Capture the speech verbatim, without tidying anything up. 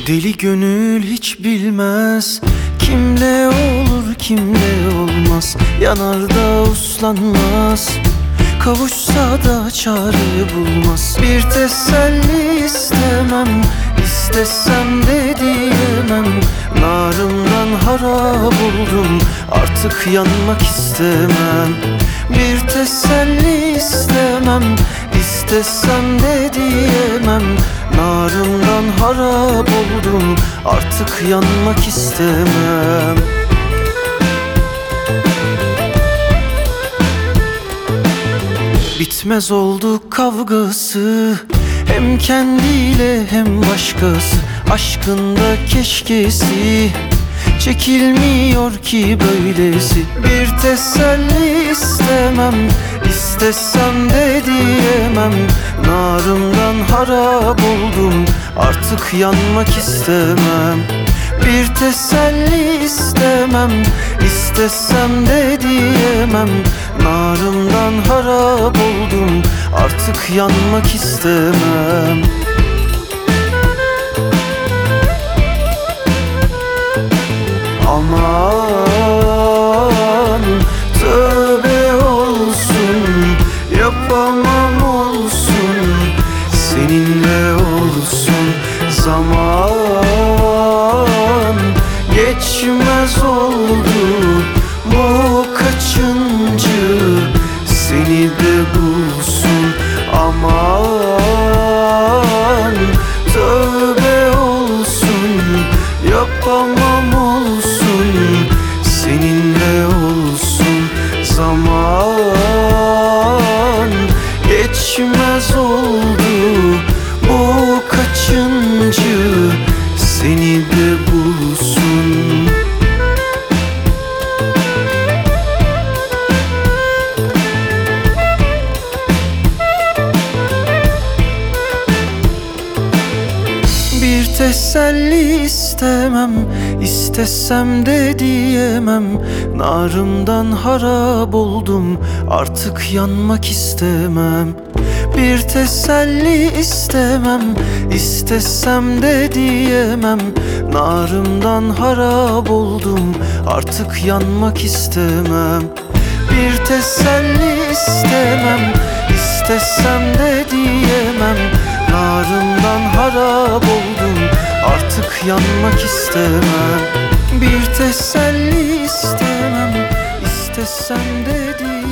Deli gönül hiç bilmez kimle olur kimle olmaz. Yanar da uslanmaz, kavuşsa da çare bulmaz. Bir teselli istemem, istesem de diyemem. Narımdan harap oldum, artık yanmak istemem. Bir teselli istemem, istesem de diyemem. Narımdan harap oldum, artık yanmak istemem. Bitmez oldu kavgası, hem kendiyle hem başkası. Aşkında keşkesi, çekilmiyor ki böylesi. Bir teselli istemem, istesem de diyemem. Narımdan harap oldum, artık yanmak istemem. Bir teselli istemem, istesem de diyemem. Narımdan harap oldum, artık yanmak istemem. Aman tövbe olsun, yapamam olsun, seninle olsun. Zaman geçmez oldu, bu kaçıncı seni de bulsun. Aman tövbe olsun, yapamam olsun, seninle olsun. Zaman geçmez oldu, bu kaçıncı seni de bulsun. Bir teselli istemem, istesem de diyemem. Narımdan harap oldum, artık yanmak istemem. Bir teselli istemem, istesem de diyemem. Narımdan harap oldum, artık yanmak istemem. Bir teselli istemem, istesem de diyemem. Narımdan harap oldum, artık yanmak istemem. Bir teselli istemem, istesem de diyemem.